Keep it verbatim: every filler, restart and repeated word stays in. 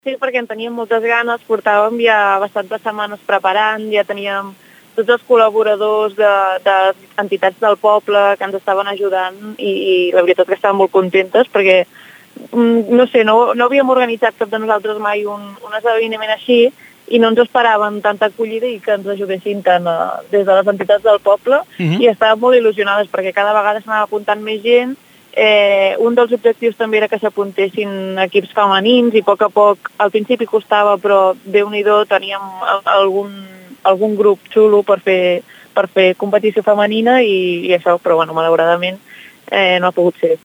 Sí, perquè en teníem moltes ganes, portàvem ja bastantes setmanes preparant, ja teníem tots els col·laboradors de, de entitats del poble que ens estaven ajudant i, i la veritat que estàvem molt contentes perquè, no sé, no, no havíem organitzat cap de nosaltres mai un, un esdeveniment així i no ens esperàvem tanta acollida i que ens ajudessin tant a, des de les entitats del poble uh-huh. i estàvem molt il·lusionades perquè cada vegada s'anava apuntant més gent. Eh, un dels objectius també era que s'apuntessin equips femenins i a poc a poc, al principi costava, però Déu-n'hi-do, teníem algun, algun grup xulo per fer, per fer competició femenina i, i això, però bueno, malauradament eh, no ha pogut ser.